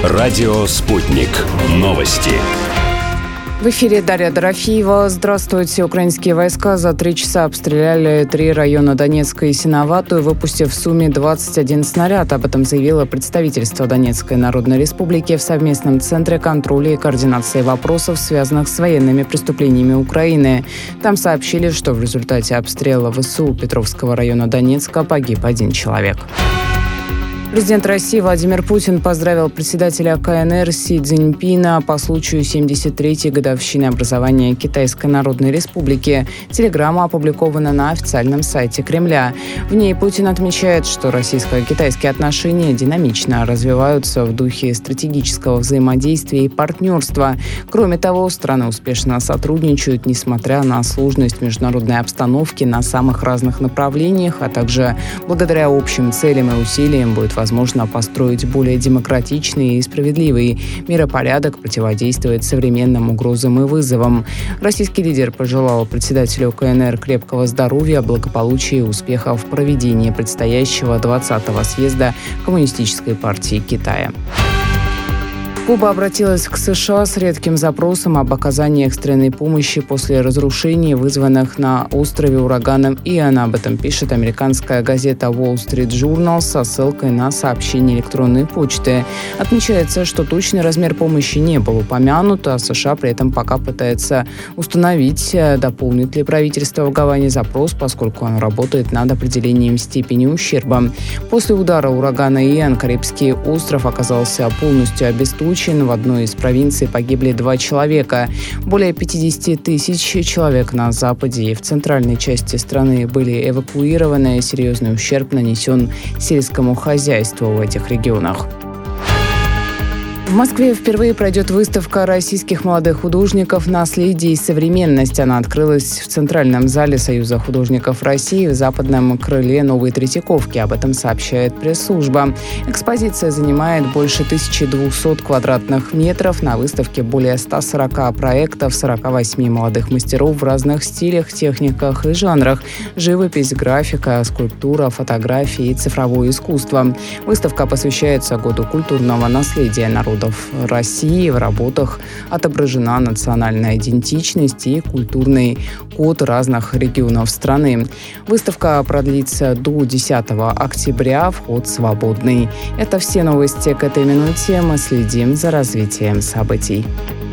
Радио «Спутник». Новости. В эфире Дарья Дорофеева. Здравствуйте. Украинские войска за 3 часа обстреляли 3 района Донецка и Синоватую, выпустив в сумме 21 снаряд. Об этом заявило представительство Донецкой Народной Республики в совместном центре контроля и координации вопросов, связанных с военными преступлениями Украины. Там сообщили, что в результате обстрела ВСУ Петровского района Донецка погиб 1 человек. Президент России Владимир Путин поздравил председателя КНР Си Цзиньпина по случаю 73-й годовщины образования Китайской Народной Республики. Телеграмма опубликована на официальном сайте Кремля. В ней Путин отмечает, что российско-китайские отношения динамично развиваются в духе стратегического взаимодействия и партнерства. Кроме того, страны успешно сотрудничают, несмотря на сложность международной обстановки на самых разных направлениях, а также благодаря общим целям и усилиям будет возможно построить более демократичный и справедливый миропорядок, противодействовать современным угрозам и вызовам. Российский лидер пожелал председателю КНР крепкого здоровья, благополучия и успехов в проведении предстоящего 20-го съезда Коммунистической партии Китая. Куба обратилась к США с редким запросом об оказании экстренной помощи после разрушений, вызванных на острове ураганом Иан. Об этом пишет американская газета Wall Street Journal со ссылкой на сообщение электронной почты. Отмечается, что точный размер помощи не был упомянут, а США при этом пока пытается установить, дополнит ли правительство в Гаване запрос, поскольку оно работает над определением степени ущерба. После удара урагана Иан Карибский остров оказался полностью обесточен. В одной из провинций погибли 2 человека. Более 50 тысяч человек на западе и в центральной части страны были эвакуированы. Серьезный ущерб нанесен сельскому хозяйству в этих регионах. В Москве впервые пройдет выставка российских молодых художников «Наследие и современность». Она открылась в Центральном зале Союза художников России в западном крыле Новой Третьяковки. Об этом сообщает пресс-служба. Экспозиция занимает больше 1200 квадратных метров. На выставке более 140 проектов 48 молодых мастеров в разных стилях, техниках и жанрах. Живопись, графика, скульптура, фотографии и цифровое искусство. Выставка посвящается Году культурного наследия народов России. В работах отображена национальная идентичность и культурный код разных регионов страны. Выставка продлится до 10 октября. Вход свободный. Это все новости к этой минуте. Мы следим за развитием событий.